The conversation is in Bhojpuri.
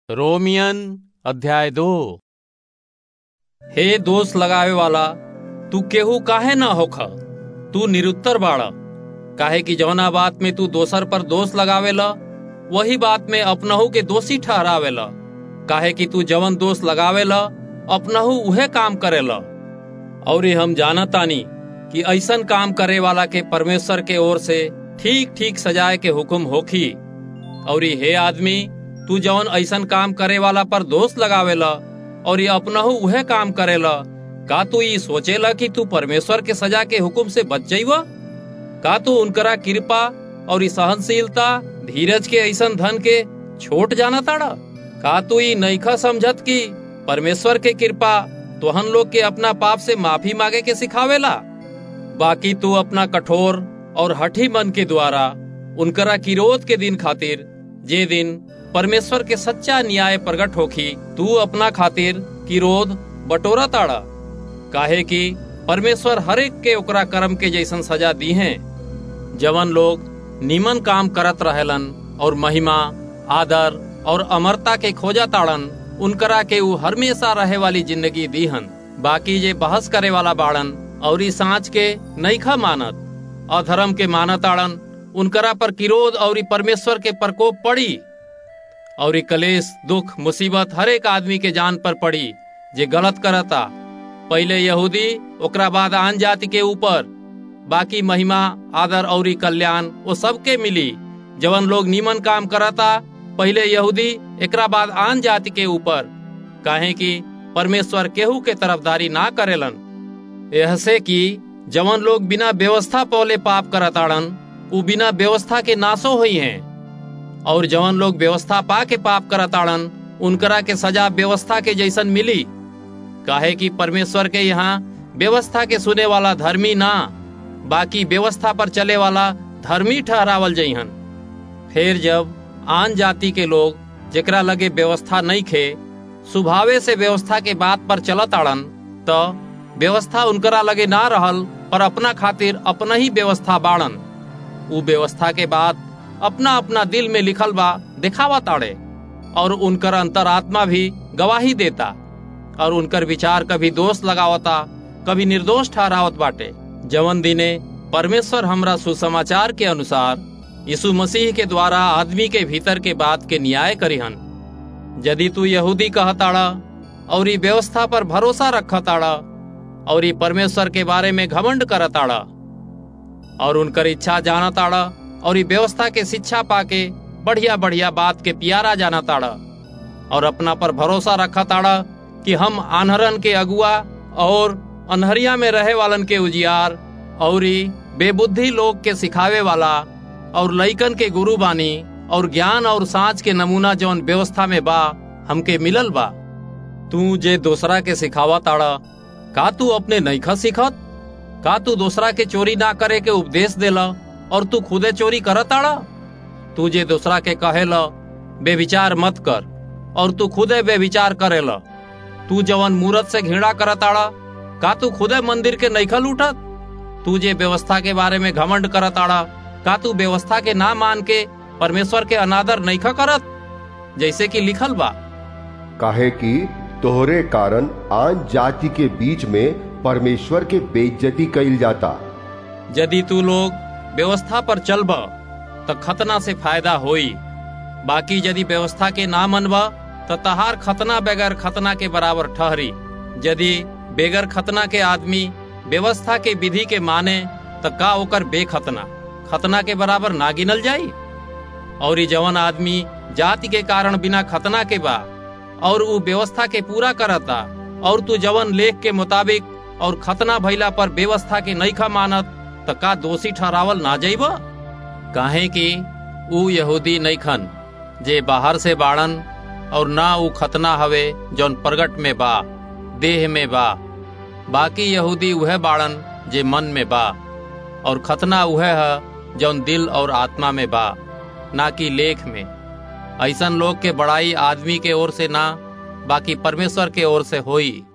रोमियन अध्याय 2। हे दोष लगावे वाला, तू केहू काहे ना होख? तू निरुत्तर बाड़ा। काहे कि जौना बात में तू दोसर पर दोष लगावेला, वही बात में अपनहू के दोषी ठहरावेला। काहे कि तू जवन दोष लगावेला, अपनहू उहे काम करेला। और हम जानतानी कि ऐसन काम करे वाला के परमेश्वर के ओर से ठीक ठीक सजाए के हुक्म होखी। और हे आदमी, तू जवन ऐसन काम करे वाला पर दोष लगावेला और ये अपनहू उहे काम करेला, का तू ये सोचेला कि तू परमेश्वर के सजा के हुक्म से बच जाइबा? का तू उनकरा कृपा और सहनशीलता धीरज के ऐसन धन के छोट जाना ताड़ा? का तू ये नइखा समझत कि परमेश्वर के कृपा तोहन लोग के अपना पाप से माफी मांगे के सिखावेला? बाकी तू अपना कठोर और हठी मन के द्वारा उनकरा किरोध के दिन खातिर, जे दिन परमेश्वर के सच्चा न्याय प्रकट होखी, तू अपना खातिर किरोध बटोरा ताड़ा। काहे कि परमेश्वर हरेक के ओकरा कर्म के जैसन सजा दी है। जवन लोग नीमन काम करत रहेलन और महिमा, आदर और अमरता के खोजा ताड़न, उनकरा के ऊ हमेशा रहे वाली जिंदगी दीहन। बाकी जे बहस करे वाला बाड़न और ई सांच के नइखा मानत, अधर्म के मानत आड़न, उनकरा पर किरोध और परमेश्वर के प्रकोप पड़ी। और कलेश, दुख, मुसीबत हरेक आदमी के जान पर पड़ी जे गलत करता। पहले यहूदी, ओकरा बाद आन जाति के ऊपर। बाकी महिमा, आदर और कल्याण वो सबके मिली। जवन लोग नीमन काम करता, पहले यहूदी, एकरा बाद आन जाति के ऊपर। काहे कि परमेश्वर केहू के तरफदारी ना करेलन। ऐसे कि जवन लोग बिना व्यवस्था पौले पाप करताड़न, उ बिना व्यवस्था के नाशो हुई हैं। और जवन लोग व्यवस्था पा के पाप करताड़न, उनकरा के सजा व्यवस्था के जैसन मिली। काहे कि परमेश्वर के यहाँ व्यवस्था के सुने वाला धर्मी ना, बाकी व्यवस्था पर चले वाला धर्मी ठहरावल जइहन। फिर जब आन जाति के लोग, जेकरा लगे व्यवस्था नहीं खे, स्वभावे से व्यवस्था के बात पर चलत आड़न, तो व्यवस्था उनकरा लगे ना रहल, पर अपना खातिर अपना ही व्यवस्था बाड़न। उ व्यवस्था के बात अपना अपना दिल में लिखल बा दिखावा ताड़े, और उनकर अंतरात्मा भी गवाही देता। और उनकर विचार कभी दोष लगावता, कभी निर्दोष ठहरावत बाटे। जवन दिने परमेश्वर हमरा सुसमाचार के अनुसार यीशु मसीह के द्वारा आदमी के भीतर के बात के न्याय करिहन। यदि तू यहूदी कहताड़ा और ई व्यवस्था पर भरोसा रखताड़ा और ई परमेश्वर के बारे में घमंड करताड़ा और उनकर इच्छा जानताड़ा और ई व्यवस्था के शिक्षा पाके बढ़िया बढ़िया बात के प्यारा जानताड़ा और अपना पर भरोसा रखताड़ा कि हम आन्हरन के अगुआ और अनहरिया में रहे वालन के उजियार और बेबुद्धि लोग के सिखावे वाला और लइकन के गुरु बानी, और ज्ञान और साँच के नमूना जौन व्यवस्था में बा हमके मिलल बा। तू जे दूसरा के सिखावा ताड़ा, का तू अपने नइखा सिखत? का तू दूसरा के चोरी ना करे के उपदेश देला और तू खुदे चोरी करताड़ा? तू जे दूसरा के कहेला बेविचार मत कर और तू खुदे बेविचार करेला। तू जवन मूरत से घृणा करताड़ा, का तू खुदे मंदिर के नइखा लूटत? तू जे व्यवस्था के बारे में घमंड करताड़ा, का तू व्यवस्था के ना मान के परमेश्वर के अनादर नइखा करत? जैसे कि लिखल बा, काहे कि तोहरे कारण आन जाति के बीच में परमेश्वर के बेइज्जती कइल जाता। यदि तू लोग व्यवस्था पर चलबा तो खतना से फायदा होई। बाकी यदि व्यवस्था के ना मनबा तो तहार खतना बगैर खतना के बराबर ठहरी। यदि बेगर खतना के आदमी व्यवस्था के विधि के माने तो का ओकर बेखतना खतना के बराबर ना गिनल जाई? और ई जवन आदमी जाति के कारण बिना खतना के बा और उ व्यवस्था के पूरा करता, और तू जवन लेख के मुताबिक और खतना भइला पर व्यवस्था के नइखा मानत, तो का दोषी ठहरावल ना जाइबा? काहे कि उ यहूदी नइखन जे बाहर से बाड़न, और ना उ खतना हवे जौन प्रगट में बा, देह में बा। बाकी यहूदी उहे बाड़न जे मन में बा, और खतना उहे है जौन दिल और आत्मा में बा, ना कि लेख में। ऐसन लोग के बड़ाई आदमी के ओर से ना, बाकी परमेश्वर के ओर से होई।